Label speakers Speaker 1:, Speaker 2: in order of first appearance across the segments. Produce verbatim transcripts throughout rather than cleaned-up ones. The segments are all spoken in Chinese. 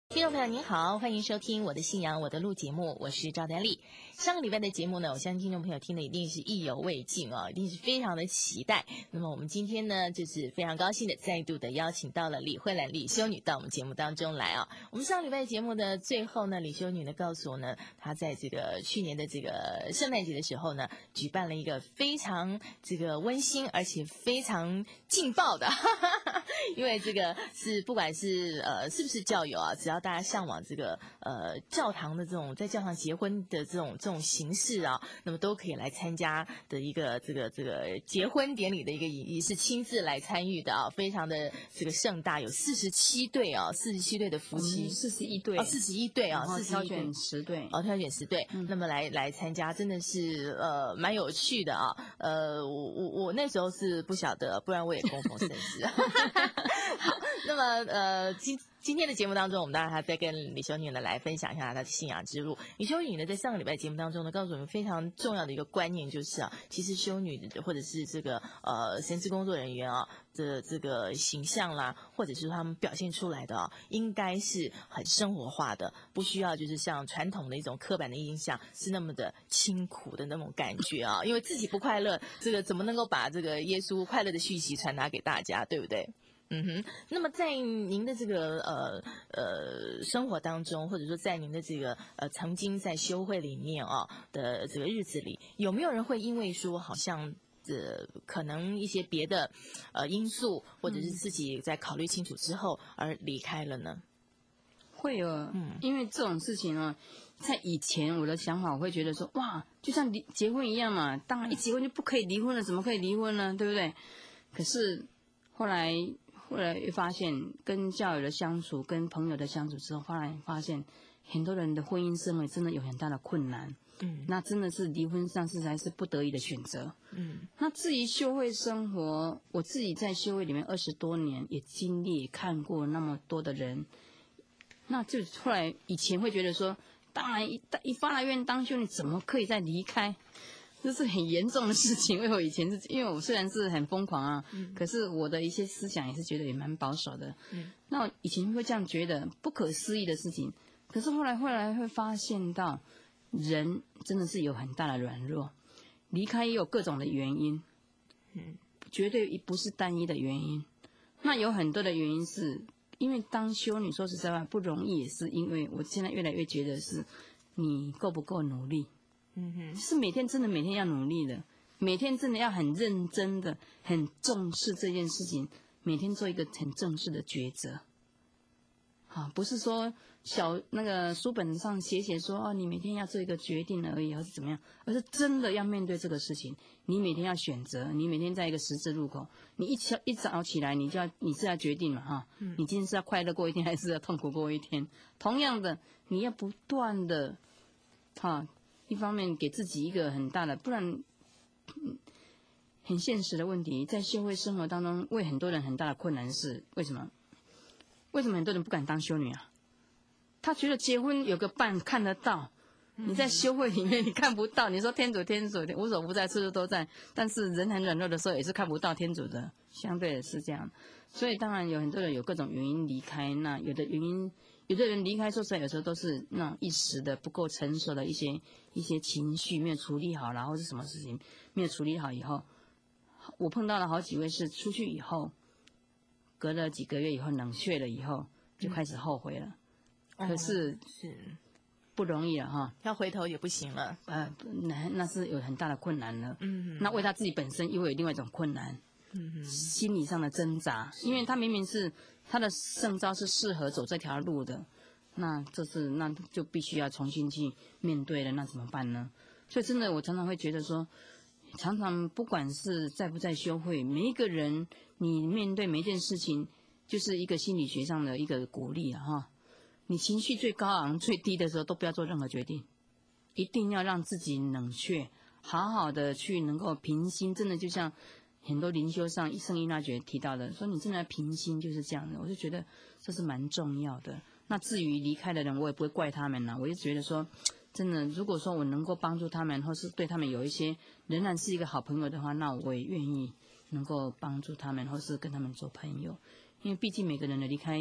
Speaker 1: 听众朋友您好，欢迎收听我的信仰我的路节目，我是赵丹丽。上个礼拜的节目呢，我相信听众朋友听的一定是意犹未尽哦，一定是非常的期待。那么我们今天呢，就是非常高兴的再度的邀请到了李慧兰李修女到我们节目当中来啊。我们上个礼拜节目的最后呢，李修女呢告诉我呢，她在这个去年的这个圣诞节的时候呢，举办了一个非常这个温馨而且非常劲爆的，哈哈哈，因为这个是不管是呃是不是教友啊，只要大家向往这个呃教堂的这种在教堂结婚的这种这种形式啊，那么都可以来参加的一个这个这个结婚典礼的一个仪式，亲自来参与的啊，非常的这个盛大，有四十七对啊，四十七对的夫妻，
Speaker 2: 四十一对
Speaker 1: 哦，四十一对啊，
Speaker 2: 四挑选十对，
Speaker 1: 哦，挑选十对，嗯、那么来来参加，真的是呃蛮有趣的啊，呃，我我我那时候是不晓得，不然我也恭逢盛世。好，那么呃今。今天的节目当中，我们当然还在跟李修女呢来分享一下她的信仰之路。李修女呢，在上个礼拜节目当中呢，告诉我们非常重要的一个观念，就是啊，其实修女或者是这个呃神职工作人员啊的这个形象啦，或者是他们表现出来的啊，应该是很生活化的，不需要就是像传统的一种刻板的印象是那么的清苦的那种感觉啊，因为自己不快乐，这个怎么能够把这个耶稣快乐的讯息传达给大家，对不对？嗯哼，那么在您的这个呃呃生活当中，或者说在您的这个呃曾经在修会里面啊的这个日子里，有没有人会因为说好像呃可能一些别的呃因素，或者是自己在考虑清楚之后而离开了呢？
Speaker 2: 会有，嗯，因为这种事情呢，在以前我的想法，我会觉得说，哇，就像离结婚一样嘛，当然一结婚就不可以离婚了，怎么可以离婚呢？对不对？可是后来。后来又发现，跟教友的相处，跟朋友的相处之后，后来发现很多人的婚姻生活真的有很大的困难。嗯，那真的是离婚上是才是不得已的选择。嗯，那至于修会生活，我自己在修会里面二十多年，也经历也看过那么多的人，那就后来以前会觉得说，当然一一发了愿当修女，怎么可以再离开？这是很严重的事情，因为我以前是因为我虽然是很疯狂啊，嗯、可是我的一些思想也是觉得也蛮保守的。嗯，那我以前会这样觉得不可思议的事情，可是后来后来会发现到，人真的是有很大的软弱，离开也有各种的原因，嗯，绝对不是单一的原因。那有很多的原因是因为当修女说实在话不容易，也是因为我现在越来越觉得是你够不够努力。嗯哼，是每天真的每天要努力的，每天真的要很认真的、很重视这件事情，每天做一个很正式的抉择。啊，不是说小那个书本上写写说哦，你每天要做一个决定而已，而是怎么样，而是真的要面对这个事情。你每天要选择，你每天在一个十字路口，你一起一早起来，你就要你是要决定嘛哈，嗯、你今天是要快乐过一天，还是要痛苦过一天？同样的，你要不断的，哈。一方面给自己一个很大的，不然、嗯、很现实的问题，在社会生活当中，为很多人很大的困难是为什么？为什么很多人不敢当修女啊？他觉得结婚有个伴看得到，你在修会里面你看不到。你说天主天主无所不在，处处都在，但是人很软弱的时候也是看不到天主的，相对的是这样。所以当然有很多人有各种原因离开，那有的原因。有的人离开，说实在，有时候都是那种一时的不够成熟的一些一些情绪没有处理好，然后是什么事情没有处理好以后，我碰到了好几位是出去以后，隔了几个月以后冷却了以后，就开始后悔了。嗯、可是是不容易了哈，
Speaker 1: 要回头也不行了。
Speaker 2: 呃，那那是有很大的困难了。嗯，那为他自己本身又有另外一种困难。嗯，心理上的挣扎，因为他明明是他的圣召是适合走这条路的，那这是那就必须要重新去面对了，那怎么办呢？所以真的，我常常会觉得说，常常不管是在不在修会，每一个人你面对每一件事情，就是一个心理学上的一个鼓励啊哈。你情绪最高昂、最低的时候，都不要做任何决定，一定要让自己冷却，好好的去能够平心，真的就像。很多灵修上圣依纳爵提到的，说你真的平心就是这样的，我就觉得这是蛮重要的。那至于离开的人，我也不会怪他们啦，我就觉得说，真的，如果说我能够帮助他们，或是对他们有一些仍然是一个好朋友的话，那我也愿意能够帮助他们，或是跟他们做朋友。因为毕竟每个人的离开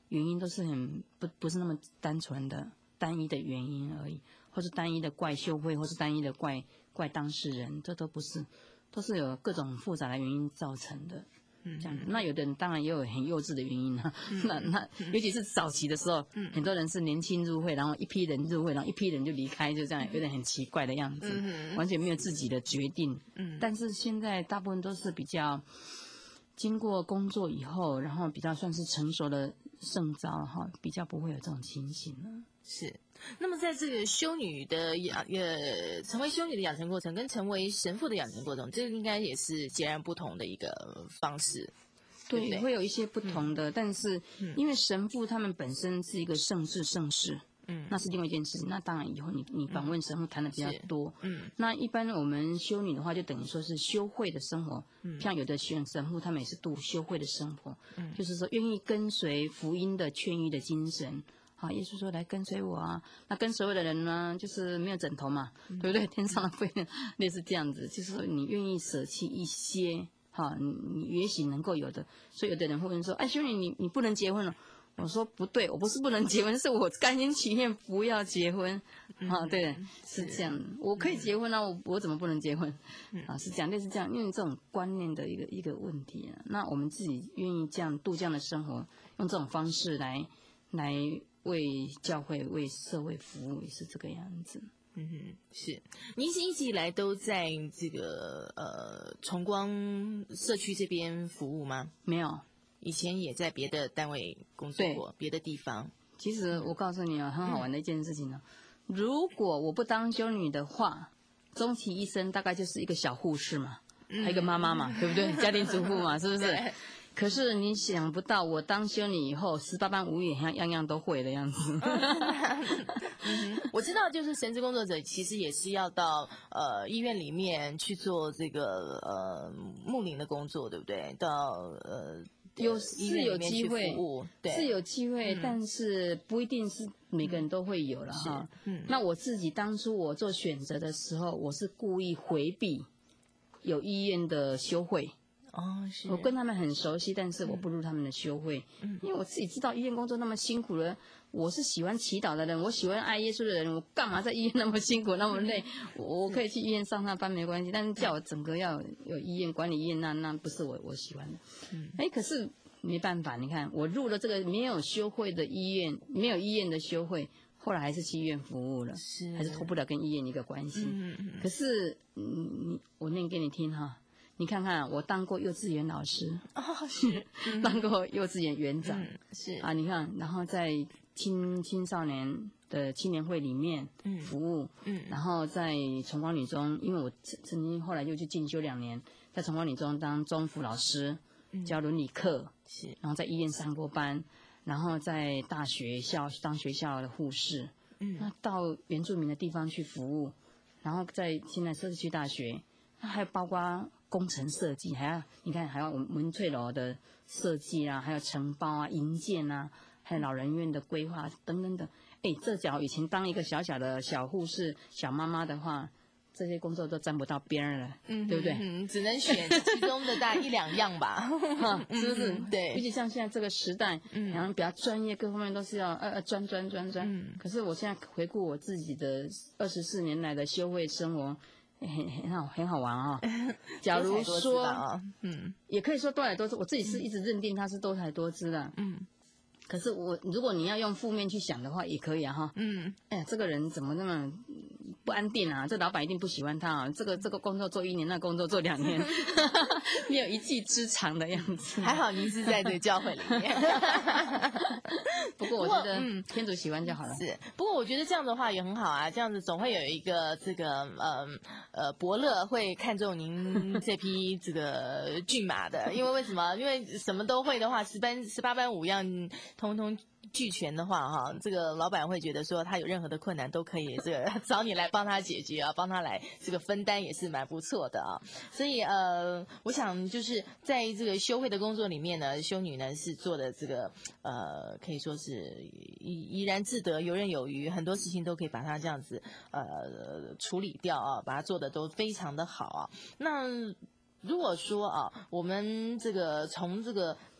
Speaker 2: 原因都是很不不是那么单纯的单一的原因而已，或是单一的怪修会，或是单一的怪怪当事人，这都不是，都是有各种复杂的原因造成的。这样，那有的人当然也有很幼稚的原因啊。嗯、那那尤其是早期的时候，嗯、很多人是年轻入会，然后一批人入会，然后一批人就离开，就这样有点很奇怪的样子，嗯、完全没有自己的决定。嗯、但是现在大部分都是比较经过工作以后，然后比较算是成熟的圣召哈，比较不会有这种情形了。
Speaker 1: 是。那么在这个修女的养呃成为修女的养成过程，跟成为神父的养成过程，这个应该也是截然不同的一个方式。
Speaker 2: 对，对对会有一些不同的，嗯、但是因为神父他们本身是一个圣智圣事，嗯，那是另外一件事情。那当然以后你你访问神父谈的比较多，嗯，那一般我们修女的话，就等于说是修会的生活，嗯，像有的学神父他们也是度修会的生活，嗯，就是说愿意跟随福音的劝喻的精神。好，耶稣说来跟随我啊，那跟所有的人呢，就是没有枕头嘛，嗯、对不对？天上的飞，类似这样子，就是说你愿意舍弃一些，哈，你你也许能够有的。所以有的人会问说，哎，修女你你不能结婚了？我说不对，我不是不能结婚，是我甘心情愿不要结婚，嗯、啊，对，是这样，我可以结婚啊，我我怎么不能结婚？啊，是这样，类似这样，因为这种观念的一个一个问题啊。那我们自己愿意这样度这样的生活，用这种方式来来。为教会、为社会服务也是这个样子。
Speaker 1: 嗯哼，是。您是一直以来都在这个呃崇光社区这边服务吗？
Speaker 2: 没有，
Speaker 1: 以前也在别的单位工作过，别的地方。
Speaker 2: 其实我告诉你啊，很好玩的一件事情呢、啊。嗯、如果我不当修女的话，终其一生大概就是一个小护士嘛，嗯、还有一个妈妈嘛，对不对？家庭主妇嘛，是不是？可是你想不到，我当修女以后，十八般武艺像样样都会的样子。
Speaker 1: 嗯、我知道，就是神职工作者其实也是要到呃医院里面去做这个呃牧灵的工作，对不对？到呃
Speaker 2: 有是有机会，
Speaker 1: 对，
Speaker 2: 是有机会，嗯、但是不一定是每个人都会有了哈。嗯，那我自己当初我做选择的时候，我是故意回避有医院的修会。
Speaker 1: 哦，是。
Speaker 2: 我跟他们很熟悉，但是我不入他们的修会，嗯、因为我自己知道医院工作那么辛苦了。我是喜欢祈祷的人，我喜欢爱耶稣的人，我干嘛在医院那么辛苦那么累？我我可以去医院上上班没关系，但是叫我整个要有医院管理医院，那那不是我我喜欢的。嗯，哎，可是没办法，你看我入了这个没有修会的医院，没有医院的修会。后来还是去医院服务了，是还是脱不了跟医院一个关系。嗯嗯。可是，嗯，你我念给你听哈。你看看，我当过幼稚园老师，
Speaker 1: 哦，是，
Speaker 2: 嗯、当过幼稚园园长，
Speaker 1: 嗯、是
Speaker 2: 啊，你看，然后在青青少年的青年会里面服务，嗯，然后在崇光女中，因为我曾经后来又去进修两年，在崇光女中当中辅老师，嗯、教伦理课，是，然后在医院上过班，然后在大学校当学校的护士，嗯，那到原住民的地方去服务，然后在现在社区大学，那还有包括工程设计，还要你看还有我们文翠楼的设计啊，还有承包啊、营建啊，还有老人院的规划等等等。哎，这假如以前当一个小小的小护士、小妈妈的话，这些工作都沾不到边儿了，嗯，对不对？
Speaker 1: 嗯，只能选其中的大概一两样吧，
Speaker 2: 是不是？
Speaker 1: 嗯、对。
Speaker 2: 尤其像现在这个时代，嗯，然后比较专业，各方面都是要呃呃专专专专。嗯。可是我现在回顾我自己的二十四年来的修会生活。很很好，很好玩啊、哦！假如说，
Speaker 1: 哦、嗯，
Speaker 2: 也可以说多才多姿。我自己是一直认定它是多才多姿的，嗯。可是我，如果你要用负面去想的话，也可以啊，哈，嗯。哎呀，这个人怎么那么不安定啊？这老板一定不喜欢他啊！这个这个工作做一年，那工作做两年，没有一技之长的样子。
Speaker 1: 还好您是在这个教会里面。
Speaker 2: 不过我觉得，嗯，天主喜欢就好了。
Speaker 1: 是，不过我觉得这样的话也很好啊，这样子总会有一个这个呃呃伯乐会看中您这匹这个骏马的，因为为什么？因为什么都会的话，十班十八般武样通通俱全的话，哈，这个老板会觉得说他有任何的困难都可以这个找你来帮他解决啊，帮他来这个分担也是蛮不错的啊。所以呃，我想就是在这个修会的工作里面呢，修女呢是做的这个呃，可以说是怡怡然自得、游刃有余，很多事情都可以把它这样子呃处理掉啊，把它做的都非常的好啊。那如果说啊，我们这个从这个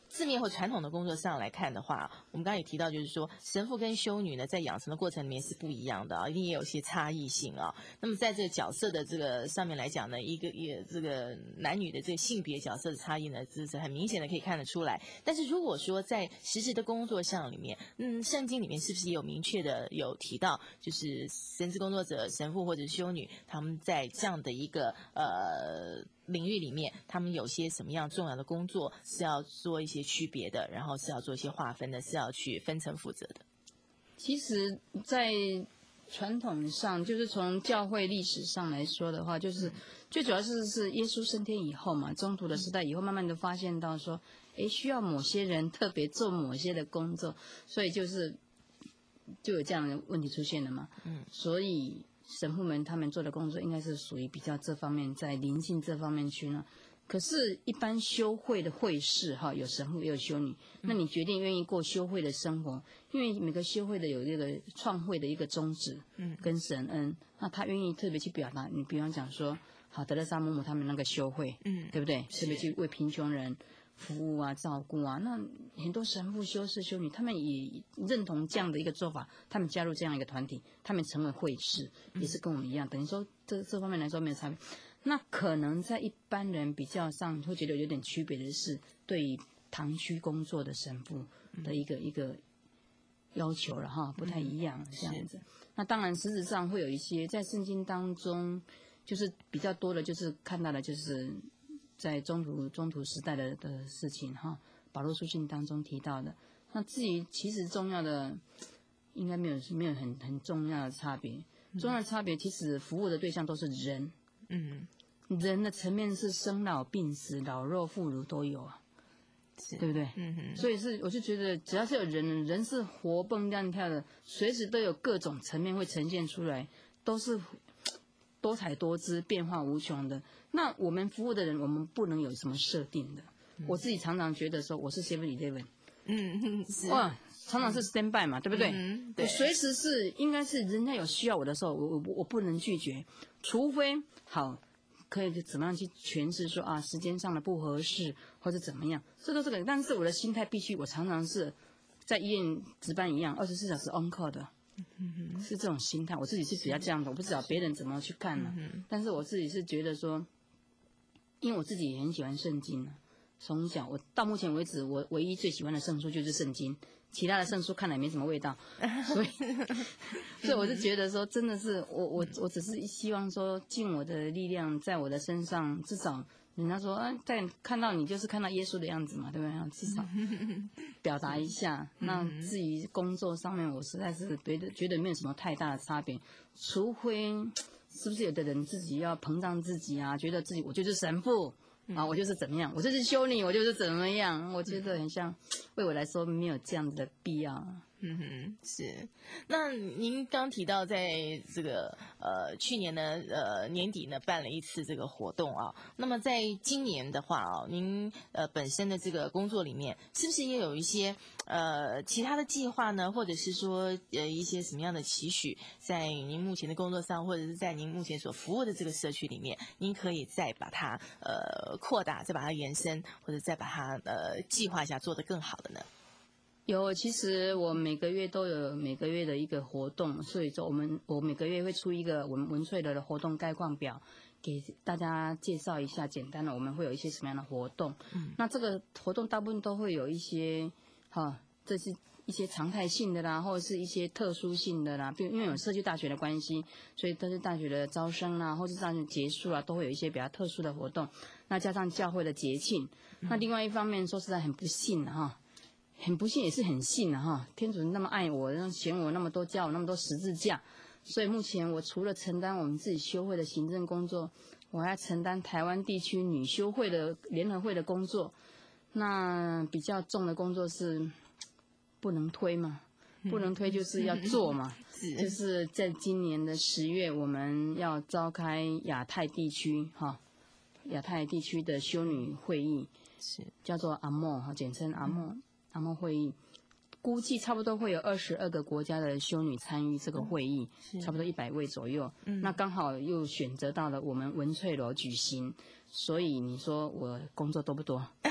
Speaker 1: 字面或传统的工作上来看的话，我们刚刚也提到，就是说神父跟修女呢，在养成的过程里面是不一样的啊，一定也有些差异性啊。那么在这个角色的这个上面来讲呢，一个也这个男女的这个性别角色的差异呢，这是很明显的可以看得出来。但是如果说在实质的工作上里面，嗯，圣经里面是不是也有明确的有提到，就是神职工作者、神父或者修女，他们在这样的一个呃领域里面，他们有些什么样重要的工作是要做一些区别的，然后是要做一些划分的，是要去分层负责的。
Speaker 2: 其实，在传统上，就是从教会历史上来说的话，就是最主要是是耶稣升天以后嘛，中途的时代以后，慢慢的发现到说，哎，需要某些人特别做某些的工作，所以就是就有这样的问题出现了嘛。嗯，所以神父们他们做的工作应该是属于比较这方面，在灵性这方面去呢。可是，一般修会的会士哈，有神父也有修女。那你决定愿意过修会的生活，因为每个修会的有这个创会的一个宗旨，嗯，跟神恩，那他愿意特别去表达。你比方讲说，好，德勒莎姆姆他们那个修会，嗯，对不对？特别去为贫穷人服务啊、照顾啊。那很多神父、修士、修女，他们也认同这样的一个做法，他们加入这样一个团体，他们成为会士，也是跟我们一样。等于说，这这方面来说没有差别。那可能在一般人比较上会觉得有点区别的是，对于堂区工作的神父的一个、嗯、一个要求了哈，不太一样、嗯、这样子。那当然，实质上会有一些在圣经当中，就是比较多的，就是看到的，就是在中途中途时代的的事情哈，保罗书信当中提到的。那至于其实重要的，应该没有没有很很重要的差别。重要的差别其实服务的对象都是人。嗯，人的层面是生老病死、老弱妇孺都有啊，对不对？嗯哼。所以是，我就觉得只要是有人，人是活蹦乱跳的，随时都有各种层面会呈现出来，都是多彩多姿、变化无穷的。那我们服务的人，我们不能有什么设定的。嗯、我自己常常觉得说，我是 seven eleven， 嗯，是哇，常常是 stand by 嘛，对不对？嗯，对。我随时是应该是人家有需要我的时候，我我我不能拒绝，除非。好，可以怎么样去诠释说啊，时间上的不合适或者怎么样，这都是个。但是我的心态必须，我常常是在医院值班一样，二十四小时 on call 的，嗯、是这种心态。我自己是比较这样的，我不知道别人怎么去看呢、啊。但是我自己是觉得说，因为我自己也很喜欢圣经啊，从小我到目前为止，我唯一最喜欢的圣书就是圣经。其他的圣书看来没什么味道，所以，所以我就觉得说，真的是我我我只是希望说，尽我的力量，在我的身上，至少人家说啊，在看到你就是看到耶稣的样子嘛，对不对？至少表达一下。那至于工作上面，我实在是觉得觉得没有什么太大的差别，除非是不是有的人自己要膨胀自己啊，觉得自己我就是神父。啊，我就是怎么样，我就是修女，我就是怎么样，我觉得很像，为我来说没有这样子的必要。
Speaker 1: 嗯哼，是。那您刚提到在这个呃去年呢呃年底呢办了一次这个活动啊，那么在今年的话啊，您呃本身的这个工作里面，是不是也有一些呃其他的计划呢，或者是说呃一些什么样的期许，在您目前的工作上，或者是在您目前所服务的这个社区里面，您可以再把它呃扩大，再把它延伸，或者再把它呃计划一下，做得更好的呢？
Speaker 2: 有，其实我每个月都有每个月的一个活动，所以说我们我每个月会出一个我们文萃的活动概况表，给大家介绍一下简单的我们会有一些什么样的活动。嗯，那这个活动大部分都会有一些，哈，这是一些常态性的啦，或者是一些特殊性的啦，比如因为有社区大学的关系，所以都是大学的招生啦，或是大学结束啊，都会有一些比较特殊的活动。那加上教会的节庆，那另外一方面说实在很不幸哈。很不幸也是很幸啊哈！天主那么爱我，让选我那么多，教我那么多十字架，所以目前我除了承担我们自己修会的行政工作，我还要承担台湾地区女修会的联合会的工作。那比较重的工作是不能推嘛，不能推就是要做嘛。就是在今年的十月，我们要召开亚太地区哈，亚太地区的修女会议，是叫做阿莫哈，简称阿莫。阿莫会议估计差不多会有二十二个国家的修女参与这个会议，差不多一百位左右。嗯、那刚好又选择到了我们文萃楼举行，所以你说我工作多不多？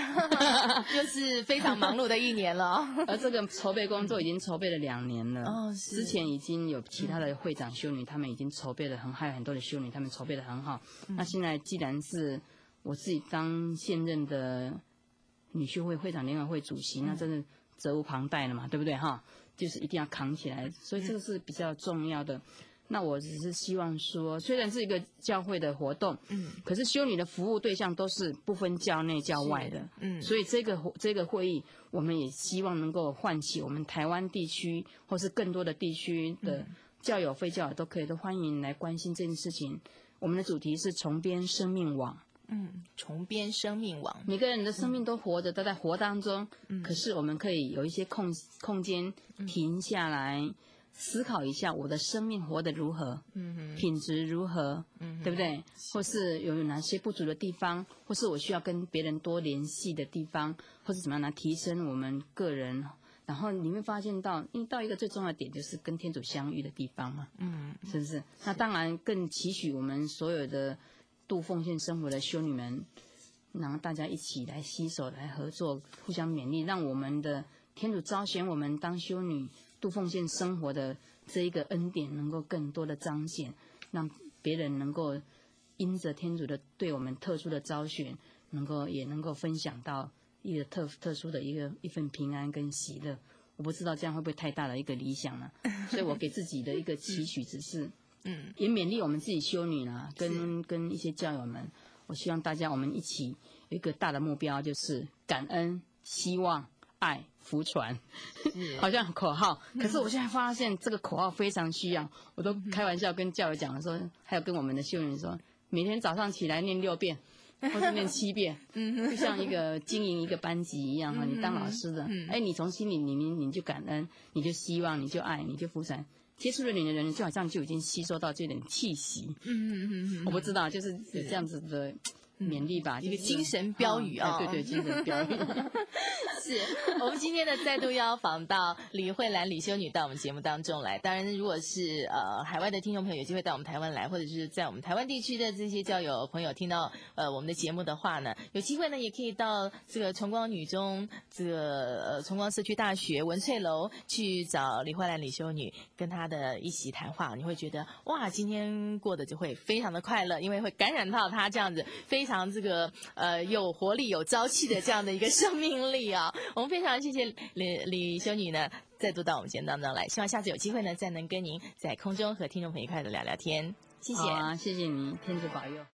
Speaker 1: 又是非常忙碌的一年了。
Speaker 2: 而这个筹备工作已经筹备了两年了。
Speaker 1: 哦，是。
Speaker 2: 之前已经有其他的会长修女，他们已经筹备的很，还有很多的修女，他们筹备的很好。嗯、那现在既然是我自己当现任的女修会会长联合会主席，那真的责无旁贷了嘛，对不对哈？就是一定要扛起来，所以这个是比较重要的。那我只是希望说，虽然是一个教会的活动，嗯，可是修女的服务对象都是不分教内教外的，嗯，所以这个这个会议，我们也希望能够唤起我们台湾地区或是更多的地区的教友、非教友都可以都欢迎来关心这件事情。我们的主题是重编生命网。
Speaker 1: 嗯，重编生命网，
Speaker 2: 每个人的生命都活着，都在活当中。嗯，可是我们可以有一些空空间停下来。嗯，思考一下我的生命活得如何，嗯哼，品质如何，嗯，对不对？或是有哪些不足的地方，或是我需要跟别人多联系的地方，或是怎么样来提升我们个人。然后你会发现到，因为到一个最重要的点就是跟天主相遇的地方嘛，嗯，是不是？那当然更期许我们所有的度奉献生活的修女们，然后大家一起来携手来合作，互相勉励，让我们的天主召选我们当修女。度奉献生活的这一个恩典能够更多的彰显，让别人能够因着天主的对我们特殊的召选，能够也能够分享到一个特特殊的一个一份平安跟喜乐。我不知道这样会不会太大的一个理想呢？所以我给自己的一个期许只是，嗯，也勉励我们自己修女啦，跟跟一些教友们，我希望大家我们一起有一个大的目标，就是感恩、希望、爱。福传，好像口号，可是我现在发现这个口号非常需要，我都开玩笑跟教友讲说，还有跟我们的修女说，每天早上起来念六遍，或者念七遍，就像一个经营一个班级一样哈，你当老师的，哎，你从心里里面你就感恩，你就希望，你就爱，你就福传，接触了你的人，就好像就已经吸收到这点气息，我不知道，就是有这样子的。勉励吧，
Speaker 1: 一个精神标语啊、
Speaker 2: 哦！对对，精神标语。
Speaker 1: 是我们今天呢再度邀访到李慧兰李修女到我们节目当中来。当然，如果是呃海外的听众朋友有机会到我们台湾来，或者是在我们台湾地区的这些教友朋友听到呃我们的节目的话呢，有机会呢也可以到这个崇光女中这个呃崇光社区大学文翠楼去找李慧兰李修女，跟她的一起谈话，你会觉得哇，今天过得就会非常的快乐，因为会感染到她这样子非常。非常这个呃有活力、有朝气的这样的一个生命力啊！我们非常谢谢李李修女呢，再度到我们节目当中来，希望下次有机会呢，再能跟您在空中和听众朋友一块的聊聊天。谢谢，
Speaker 2: 好啊，谢谢您，天主保佑。